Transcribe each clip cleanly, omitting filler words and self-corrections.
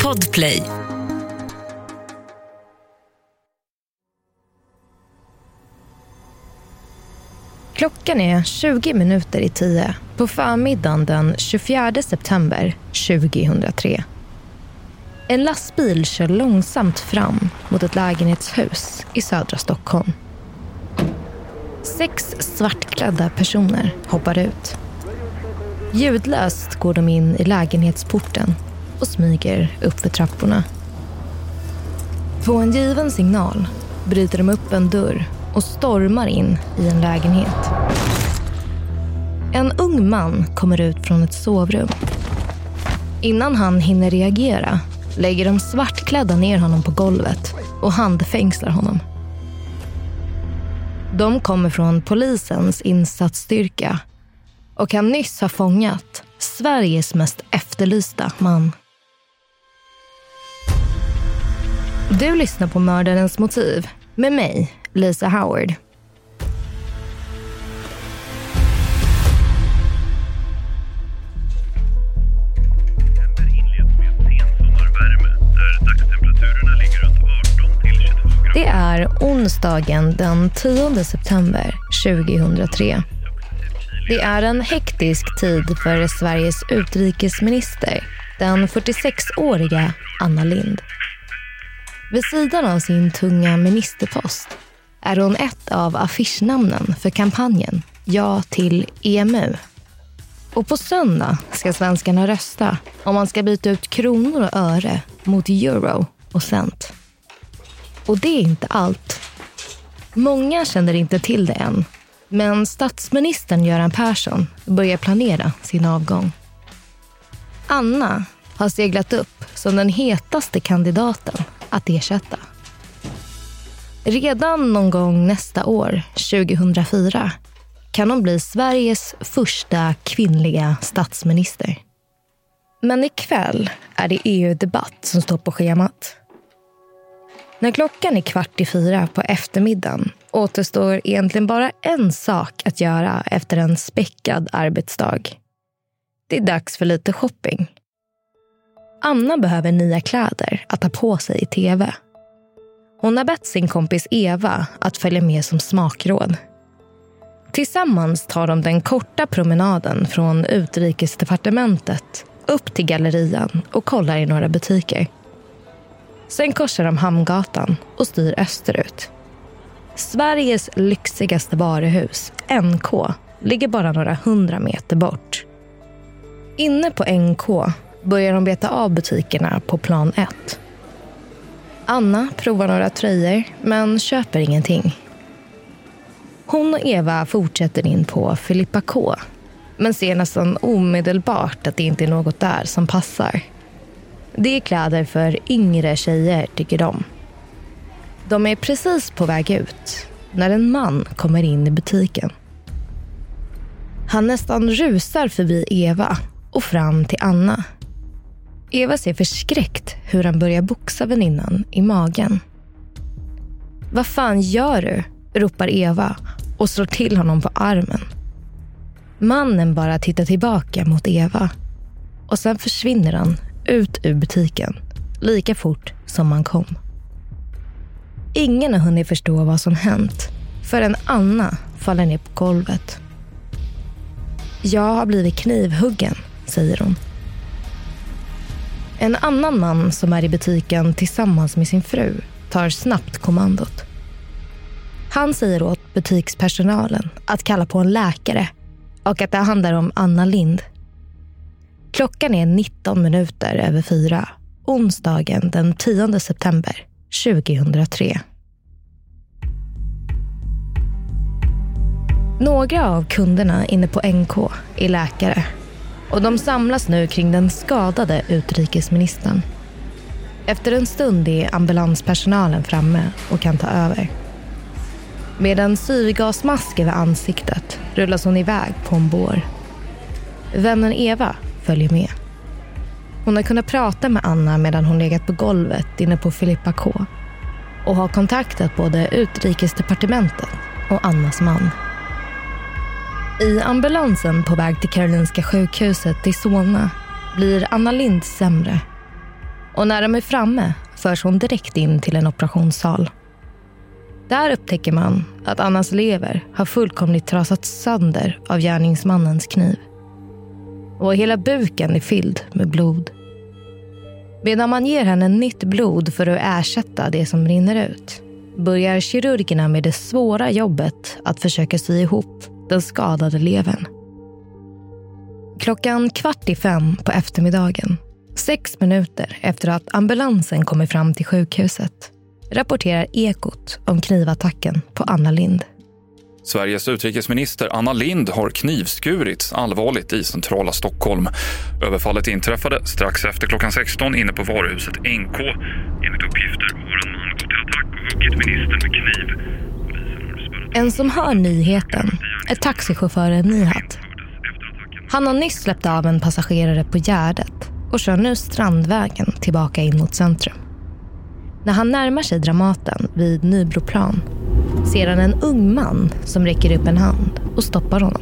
Podplay. Klockan är 20 minuter i 10 på förmiddagen den 24 september 2003. En lastbil kör långsamt fram mot ett lägenhetshus i södra Stockholm. 6 svartklädda personer hoppar ut. Ljudlöst går de in i lägenhetsporten och smyger upp för trapporna. På en given signal bryter de upp en dörr och stormar in i en lägenhet. En ung man kommer ut från ett sovrum. Innan han hinner reagera lägger de svartklädda ner honom på golvet och handfängslar honom. De kommer från polisens insatsstyrka och kan nyss ha fångat Sveriges mest efterlysta man. Du lyssnar på Mördarens motiv med mig, Lisa Howard. Det är onsdagen den 10 september 2003. Det är en hektisk tid för Sveriges utrikesminister, den 46-åriga Anna Lindh. Vid sidan av sin tunga ministerpost är hon ett av affischnamnen för kampanjen Ja till EMU. Och på söndag ska svenskarna rösta om man ska byta ut kronor och öre mot euro och cent. Och det är inte allt. Många känner inte till det än, men statsministern Göran Persson börjar planera sin avgång. Anna har seglat upp som den hetaste kandidaten att ersätta. Redan någon gång nästa år, 2004, kan hon bli Sveriges första kvinnliga statsminister. Men ikväll är det EU-debatt som står på schemat. När klockan är 3:15 på eftermiddagen återstår egentligen bara en sak att göra efter en späckad arbetsdag. Det är dags för lite shopping. Anna behöver nya kläder att ta på sig i tv. Hon har bett sin kompis Eva att följa med som smakråd. Tillsammans tar de den korta promenaden från utrikesdepartementet upp till gallerian och kollar i några butiker. Sen korsar de Hamngatan och styr österut. Sveriges lyxigaste varuhus, NK, ligger bara några 100 meter bort. Inne på NK börjar de beta av butikerna på plan 1. Anna provar några tröjor men köper ingenting. Hon och Eva fortsätter in på Filippa K, men ser nästan omedelbart att det inte är något där som passar. Det är kläder för yngre tjejer, tycker de. De är precis på väg ut när en man kommer in i butiken. Han nästan rusar förbi Eva och fram till Anna. Eva ser förskräckt hur han börjar boxa väninnan i magen. Vad fan gör du? Ropar Eva och slår till honom på armen. Mannen bara tittar tillbaka mot Eva och sen försvinner han ut ur butiken lika fort som han kom. Ingen har hunnit förstå vad som hänt förrän Anna faller ner på golvet. Jag har blivit knivhuggen, säger hon. En annan man som är i butiken tillsammans med sin fru tar snabbt kommandot. Han säger åt butikspersonalen att kalla på en läkare och att det handlar om Anna Lindh. Klockan är 19 minuter över 4, onsdagen den 10 september 2003. Några av kunderna inne på NK är läkare och de samlas nu kring den skadade utrikesministern. Efter en stund är ambulanspersonalen framme och kan ta över. Med en syrgasmask över ansiktet rullas hon iväg på en bår. Vännen Eva följer med. Hon har kunnat prata med Anna medan hon legat på golvet inne på Filippa K och har kontaktat både utrikesdepartementet och Annas man. I ambulansen på väg till Karolinska sjukhuset i Solna blir Anna Lindh sämre. Och när de är framme förs hon direkt in till en operationssal. Där upptäcker man att Annas lever har fullkomligt trasat sönder av gärningsmannens kniv. Och hela buken är fylld med blod. Medan man ger henne nytt blod för att ersätta det som rinner ut, börjar kirurgerna med det svåra jobbet att försöka sy ihop den skadade levern. 4:15 på eftermiddagen, 6 minuter efter att ambulansen kommer fram till sjukhuset, rapporterar Ekot om knivattacken på Anna Lindh. Sveriges utrikesminister Anna Lindh har knivskurits allvarligt i centrala Stockholm. Överfallet inträffade strax efter klockan 16 inne på varuhuset NK. Enligt uppgifter har en man gått till attack och huggit ministern med kniv. En som hör nyheten är taxichauffören Nihat. Han har nyss släppt av en passagerare på Gärdet och kör nu Strandvägen tillbaka in mot centrum. När han närmar sig Dramaten vid Nybroplan ser han en ung man som räcker upp en hand och stoppar honom.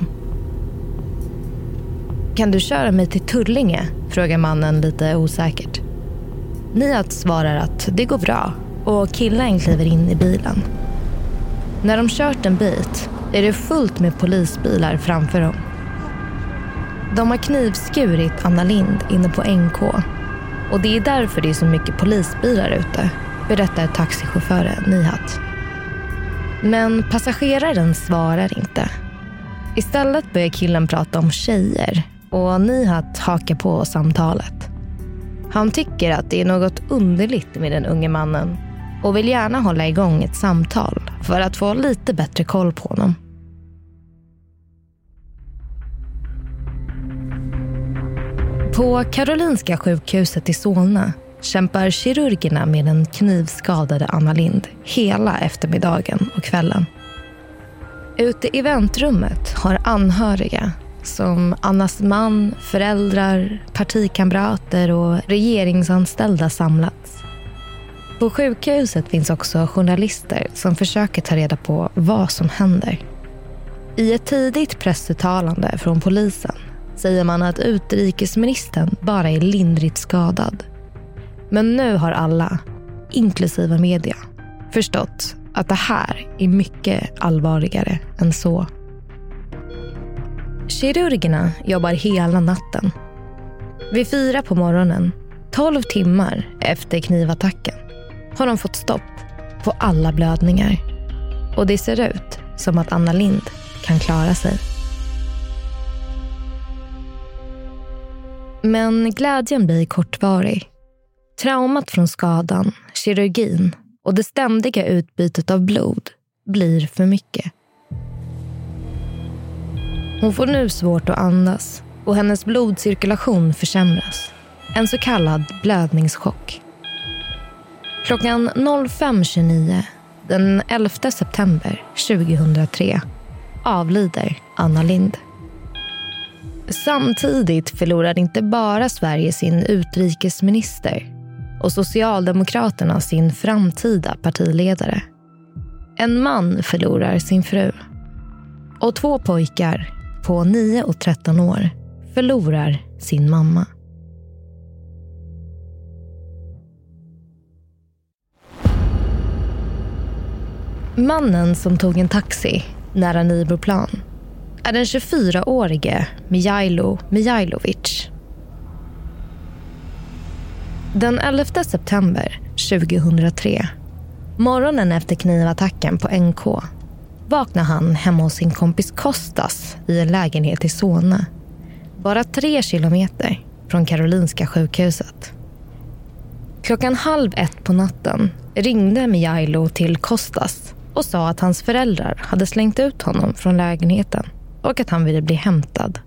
Kan du köra mig till Tullinge? Frågar mannen lite osäkert. Nihat svarar att det går bra och killen kliver in i bilen. När de kört en bit är det fullt med polisbilar framför dem. De har knivskurit Anna Lindh inne på NK och det är därför det är så mycket polisbilar ute, berättar taxichauffören Nihat. Men passageraren svarar inte. Istället börjar killen prata om tjejer och Nihat hakar på samtalet. Han tycker att det är något underligt med den unge mannen och vill gärna hålla igång ett samtal för att få lite bättre koll på honom. På Karolinska sjukhuset i Solna kämpar kirurgerna med den knivskadade Anna Lindh hela eftermiddagen och kvällen. Ute i väntrummet har anhöriga som Annas man, föräldrar, partikamrater och regeringsanställda samlats. På sjukhuset finns också journalister som försöker ta reda på vad som händer. I ett tidigt pressuttalande från polisen säger man att utrikesministern bara är lindrigt skadad. Men nu har alla, inklusive media, förstått att det här är mycket allvarligare än så. Kirurgerna jobbar hela natten. Vid 4 på morgonen, 12 timmar efter knivattacken, har de fått stopp på alla blödningar. Och det ser ut som att Anna Lindh kan klara sig. Men glädjen blir kortvarig. Traumat från skadan, kirurgin och det ständiga utbytet av blod blir för mycket. Hon får nu svårt att andas och hennes blodcirkulation försämras. En så kallad blödningschock. Klockan 05.29 den 11 september 2003 avlider Anna Lindh. Samtidigt förlorar inte bara Sverige sin utrikesminister och Socialdemokraterna sin framtida partiledare. En man förlorar sin fru. Och 2 pojkar på 9 och 13 år förlorar sin mamma. Mannen som tog en taxi nära Nybroplan är den 24-årige Mijailo Mijailovic. Den 11 september 2003, morgonen efter knivattacken på NK, vaknar han hemma hos sin kompis Kostas i en lägenhet i Solna, bara 3 kilometer från Karolinska sjukhuset. 12:30 på natten ringde Mijailo till Kostas och sa att hans föräldrar hade slängt ut honom från lägenheten och att han ville bli hämtad.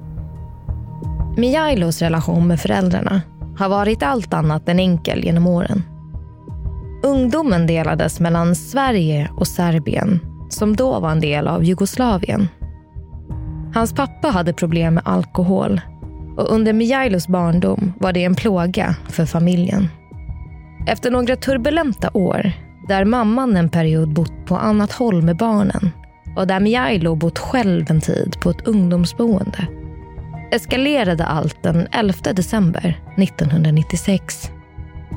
Mijailos relation med föräldrarna har varit allt annat än enkel genom åren. Ungdomen delades mellan Sverige och Serbien, som då var en del av Jugoslavien. Hans pappa hade problem med alkohol och under Mijailos barndom var det en plåga för familjen. Efter några turbulenta år, där mamman en period bott på annat håll med barnen och där Mijailo bott själv en tid på ett ungdomsboende, eskalerade allt den 11 december 1996.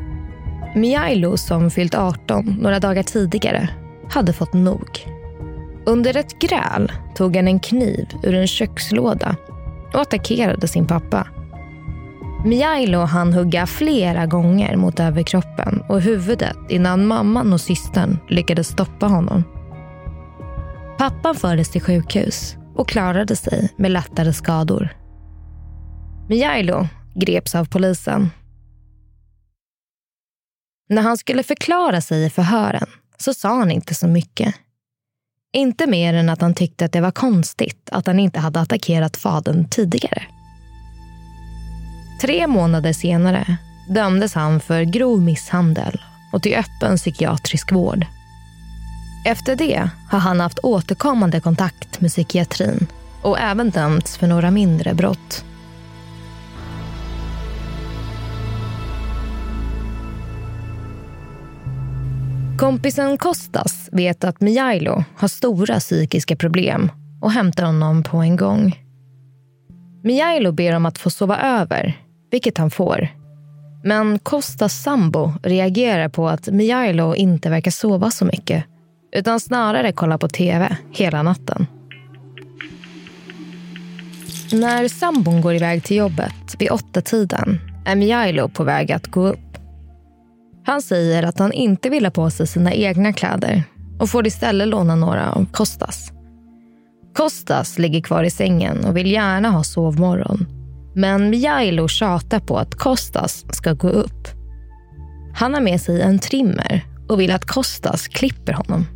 Mijailo, som fyllt 18 några dagar tidigare, hade fått nog. Under ett gräl tog han en kniv ur en kökslåda och attackerade sin pappa. Mijailo hann hugga flera gånger mot överkroppen och huvudet innan mamman och systern lyckades stoppa honom. Pappan fördes till sjukhus och klarade sig med lättare skador. Mijailo greps av polisen. När han skulle förklara sig i förhören så sa han inte så mycket. Inte mer än att han tyckte att det var konstigt att han inte hade attackerat fadern tidigare. 3 månader senare dömdes han för grov misshandel och till öppen psykiatrisk vård. Efter det har han haft återkommande kontakt med psykiatrin och även dömts för några mindre brott. Kompisen Kostas vet att Mijailo har stora psykiska problem och hämtar honom på en gång. Mijailo ber om att få sova över, vilket han får. Men Kostas sambo reagerar på att Mijailo inte verkar sova så mycket, utan snarare kolla på tv hela natten. När sambon går iväg till jobbet vid 8-tiden är Mijailo på väg att gå upp. Han säger att han inte vill ha på sig sina egna kläder och får istället låna några av Kostas. Kostas ligger kvar i sängen och vill gärna ha sovmorgon. Men Mijailo tjatar på att Kostas ska gå upp. Han har med sig en trimmer och vill att Kostas klipper honom.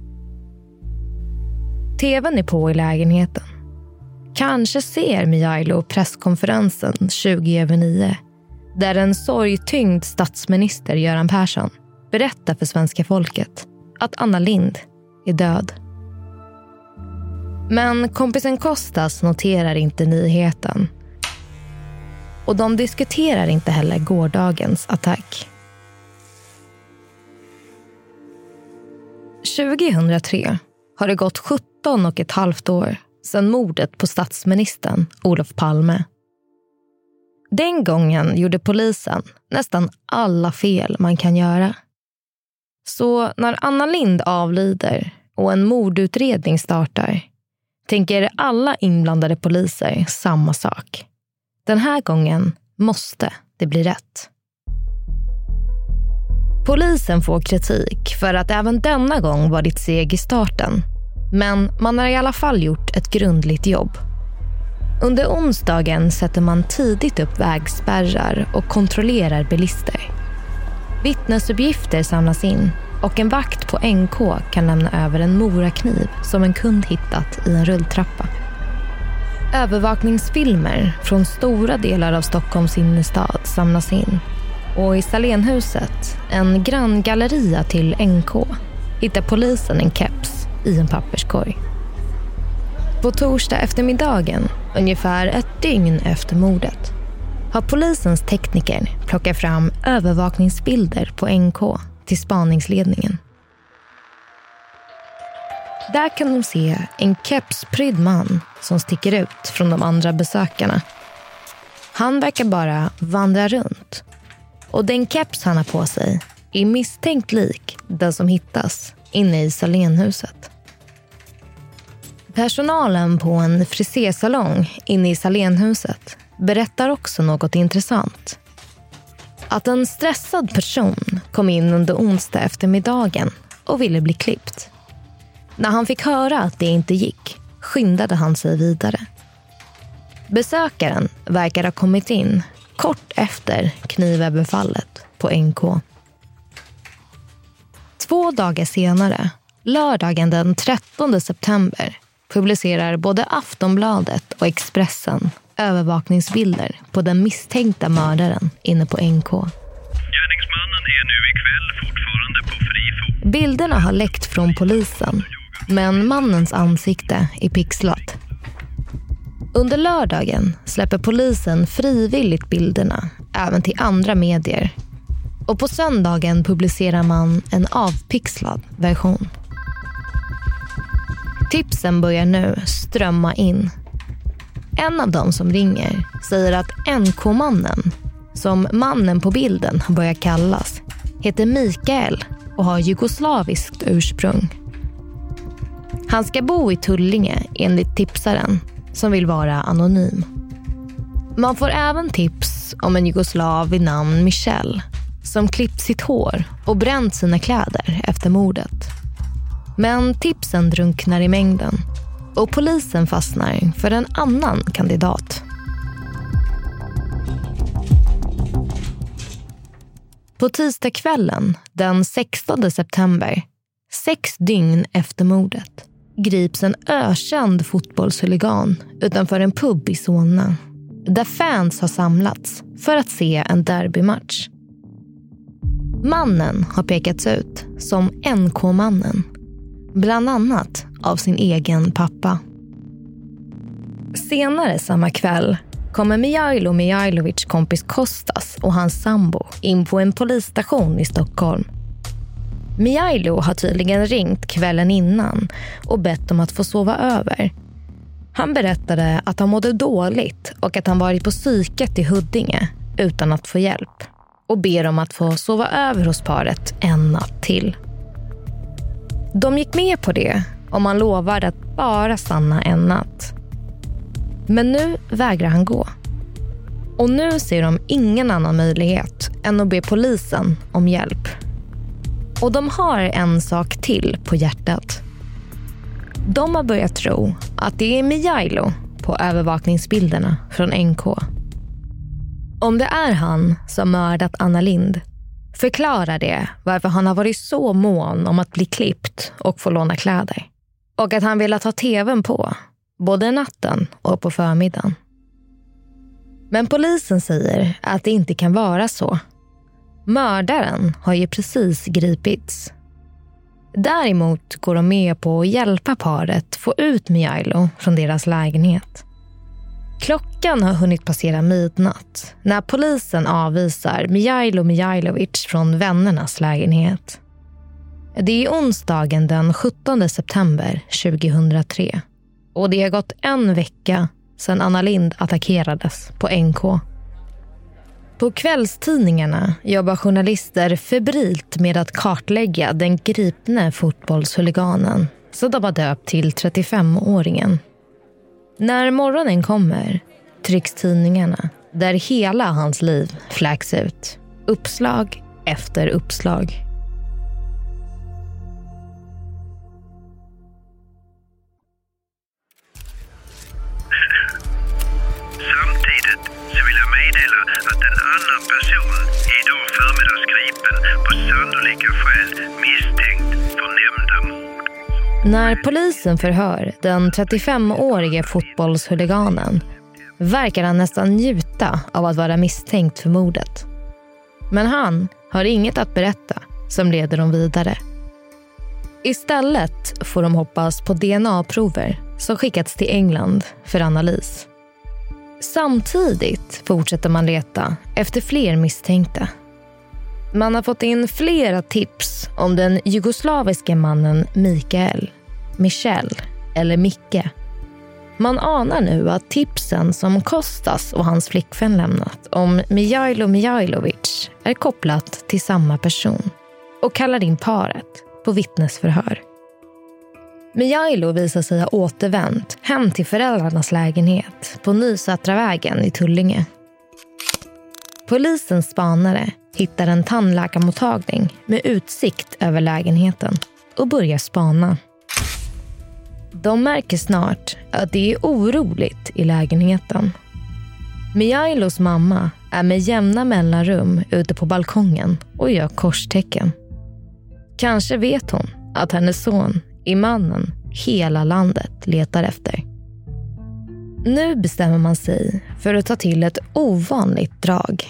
TVn är på i lägenheten. Kanske ser Mijailo presskonferensen 20:09 där en sorgtyngd statsminister Göran Persson berättar för svenska folket att Anna Lindh är död. Men kompisen Kostas noterar inte nyheten. Och de diskuterar inte heller gårdagens attack. 2003 har det gått 17,5 år sedan mordet på statsministern Olof Palme. Den gången gjorde polisen nästan alla fel man kan göra. Så när Anna Lindh avlider och en mordutredning startar tänker alla inblandade poliser samma sak. Den här gången måste det bli rätt. Polisen får kritik för att även denna gång varit seg i starten. Men man har i alla fall gjort ett grundligt jobb. Under onsdagen sätter man tidigt upp vägspärrar och kontrollerar bilister. Vittnesuppgifter samlas in och en vakt på NK kan lämna över en morakniv som en kund hittat i en rulltrappa. Övervakningsfilmer från stora delar av Stockholms innerstad samlas in. Och i Salénhuset, en granngalleria till NK, hittar polisen en keps i en papperskorg. På torsdag eftermiddagen, ungefär ett dygn efter mordet, har polisens tekniker plockat fram övervakningsbilder på NK till spaningsledningen. Där kan de se en kepsprydd man som sticker ut från de andra besökarna. Han verkar bara vandra runt. Och den keps han har på sig är misstänkt lik den som hittas inne i Salénhuset. Personalen på en frisersalong inne i Salénhuset berättar också något intressant. Att en stressad person kom in under onsdag eftermiddagen och ville bli klippt. När han fick höra att det inte gick skyndade han sig vidare. Besökaren verkar ha kommit in kort efter knivöverfallet på NK. 2 dagar senare, lördagen den 13 september, publicerar både Aftonbladet och Expressen övervakningsbilder på den misstänkta mördaren inne på NK. Gärningsmannen är nu ikväll fortfarande på fri fot. Bilderna har läckt från polisen, men mannens ansikte är pixlat. Under lördagen släpper polisen frivilligt bilderna även till andra medier. Och på söndagen publicerar man en avpixlad version. Tipsen börjar nu strömma in. En av dem som ringer säger att NK-mannen, som mannen på bilden har börjat kallas, heter Mikael och har jugoslaviskt ursprung. Han ska bo i Tullinge enligt tipsaren som vill vara anonym. Man får även tips om en jugoslav vid namn Michel som klippt sitt hår och bränt sina kläder efter mordet. Men tipsen drunknar i mängden och polisen fastnar för en annan kandidat. På tisdagskvällen den 16 september, 6 dygn efter mordet, grips en ökänd fotbollshuligan utanför en pub i Solna där fans har samlats för att se en derbymatch. Mannen har pekats ut som NK-mannen, bland annat av sin egen pappa. Senare samma kväll kommer Mijailo Mijailovics kompis Kostas och hans sambo in på en polisstation i Stockholm. Mijailo har tydligen ringt kvällen innan och bett om att få sova över. Han berättade att han mådde dåligt och att han varit på psyket i Huddinge utan att få hjälp och ber om att få sova över hos paret en natt till. De gick med på det om han lovade att bara stanna en natt. Men nu vägrar han gå. Och nu ser de ingen annan möjlighet än att be polisen om hjälp. Och de har en sak till på hjärtat. De har börjat tro att det är Mijailo på övervakningsbilderna från NK. Om det är han som mördat Anna Lindh, förklarar det varför han har varit så mån om att bli klippt och få låna kläder. Och att han velat ha tvn på, både natten och på förmiddagen. Men polisen säger att det inte kan vara så. Mördaren har ju precis gripits. Däremot går de med på att hjälpa paret få ut Mijailo från deras lägenhet. Klockan har hunnit passera midnatt när polisen avvisar Mijailo Mijailovic från vännernas lägenhet. Det är onsdagen den 17 september 2003 och det har gått en vecka sedan Anna Lindh attackerades på NK. På kvällstidningarna jobbar journalister febrilt med att kartlägga den gripne fotbollshuliganen så de har döpt till 35-åringen. När morgonen kommer trycks tidningarna där hela hans liv fläks ut. Uppslag efter uppslag. Samtidigt så vill jag meddela att en annan person idag förmiddags gripen på sannolika skäl misstänkt för nämnda mord. När polisen förhör den 35-årige fotbollshuliganen verkar han nästan njuta av att vara misstänkt för mordet. Men han har inget att berätta som leder dem vidare. Istället får de hoppas på DNA-prover som skickats till England för analys. Samtidigt fortsätter man leta efter fler misstänkta. Man har fått in flera tips om den jugoslaviska mannen Mikael, Michel eller Micke. Man anar nu att tipsen som Kostas och hans flickvän lämnat om Mijailo Mijailovic är kopplat till samma person och kallar in paret på vittnesförhör. Mijailo visar sig ha återvänt hem till föräldrarnas lägenhet på Nysätravägen i Tullinge. Polisens spanare hittar en tandläkarmottagning med utsikt över lägenheten och börjar spana. De märker snart att det är oroligt i lägenheten. Mijailos mamma är med jämna mellanrum ute på balkongen och gör korstecken. Kanske vet hon att hennes son är mannen hela landet letar efter. Nu bestämmer man sig för att ta till ett ovanligt drag.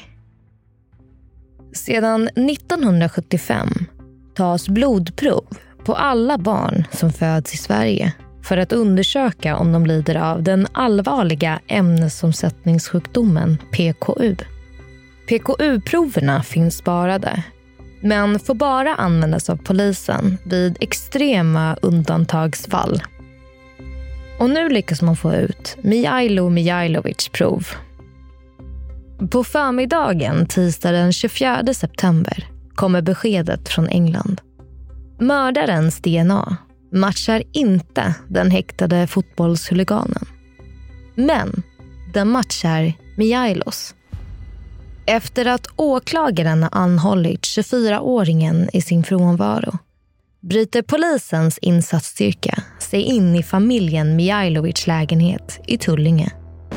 Sedan 1975 tas blodprov på alla barn som föds i Sverige för att undersöka om de lider av den allvarliga ämnesomsättningssjukdomen PKU. PKU-proverna finns sparade, men får bara användas av polisen vid extrema undantagsfall. Och nu lyckas man få ut Mijailo Mijailovics prov. På förmiddagen tisdag den 24 september kommer beskedet från England. Mördarens DNA matchar inte den häktade fotbollshuliganen. Men den matchar Mihailos. Efter att åklagaren har anhållit 24-åringen i sin frånvaro bryter polisens insatsstyrka sig in i familjen Mihailovics lägenhet i Tullinge.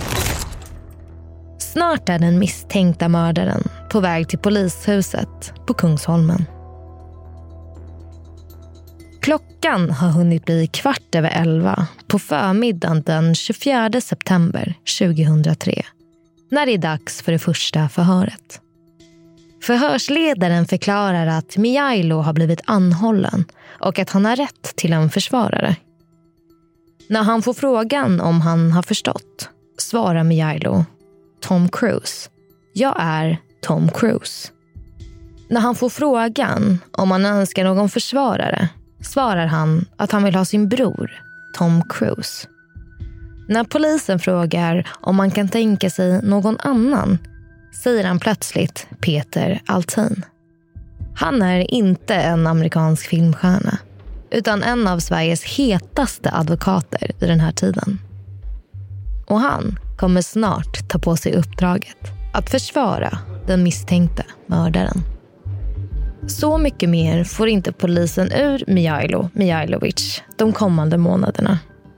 Snart är den misstänkta mördaren på väg till polishuset på Kungsholmen. Klockan har hunnit bli 11:15 på förmiddagen den 24 september 2003 när det är dags för det första förhöret. Förhörsledaren förklarar att Mihailo har blivit anhållen och att han har rätt till en försvarare. När han får frågan om han har förstått svarar Mihailo: Tom Cruise. Jag är Tom Cruise. När han får frågan om han önskar någon försvarare svarar han att han vill ha sin bror, Tom Cruise. När polisen frågar om man kan tänka sig någon annan säger han plötsligt Peter Altin. Han är inte en amerikansk filmstjärna utan en av Sveriges hetaste advokater i den här tiden. Och han kommer snart ta på sig uppdraget att försvara den misstänkta mördaren. Så mycket mer får inte polisen ur Mihailo Mihailovic de kommande månaderna.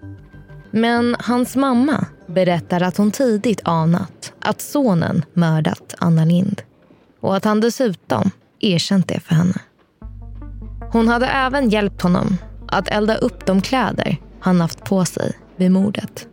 Men hans mamma berättar att hon tidigt anat att sonen mördat Anna Lind och att han dessutom erkänt det för henne. Hon hade även hjälpt honom att elda upp de kläder han haft på sig vid mordet.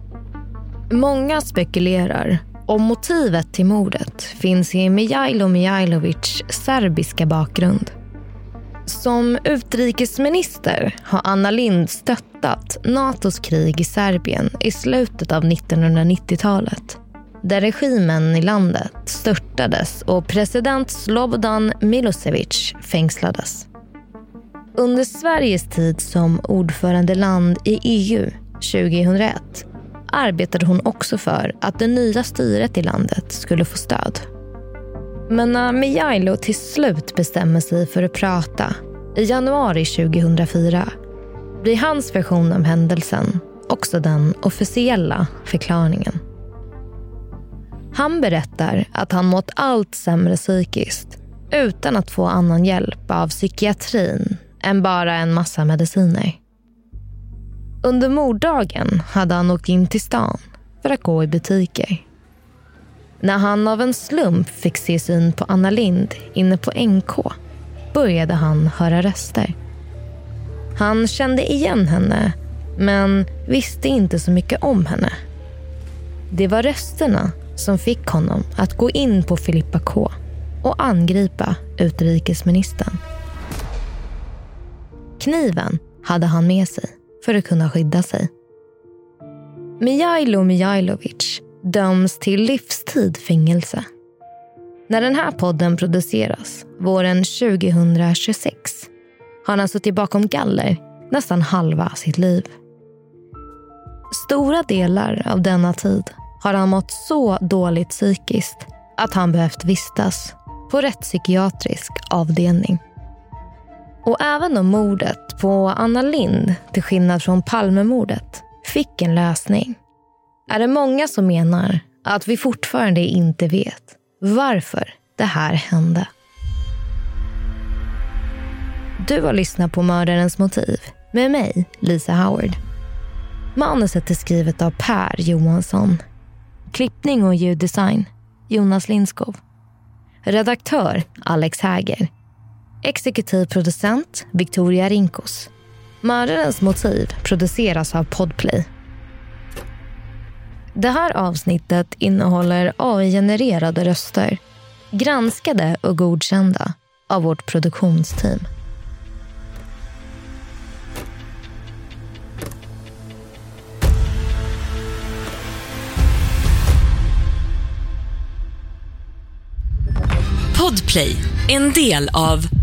Många spekulerar om motivet till mordet finns i Mihailo Mihailovics serbiska bakgrund. Som utrikesminister har Anna Lind stöttat NATOs krig i Serbien i slutet av 1990-talet, där regimen i landet störtades och president Slobodan Milosevic fängslades. Under Sveriges tid som ordförandeland i EU 2001 arbetade hon också för att det nya styret i landet skulle få stöd. Men när Mihailo till slut bestämmer sig för att prata i januari 2004 blir hans version av händelsen också den officiella förklaringen. Han berättar att han mått allt sämre psykiskt utan att få annan hjälp av psykiatrin än bara en massa mediciner. Under morddagen hade han åkt in till stan för att gå i butiker. När han av en slump fick se syn på Anna Lind inne på NK började han höra röster. Han kände igen henne men visste inte så mycket om henne. Det var rösterna som fick honom att gå in på Filippa K och angripa utrikesministern. Kniven hade han med sig för att kunna skydda sig. Mihailo Mihailovic döms till livstid fängelse. När den här podden produceras våren 2026 har han suttit bakom galler nästan halva sitt liv. Stora delar av denna tid har han mått så dåligt psykiskt att han behövt vistas på rättspsykiatrisk avdelning. Och även om mordet på Anna Lind, till skillnad från Palmemordet, fick en lösning, är det många som menar att vi fortfarande inte vet varför det här hände. Du har lyssnat på Mördarens motiv med mig, Lisa Howard. Manuset är skrivet av Per Johansson. Klippning och ljuddesign, Jonas Lindskov. Redaktör, Alex Häger. Exekutiv producent, Victoria Rinkos. Mördarens motiv produceras av Podplay. Det här avsnittet innehåller AI-genererade röster, granskade och godkända av vårt produktionsteam. Podplay, en del av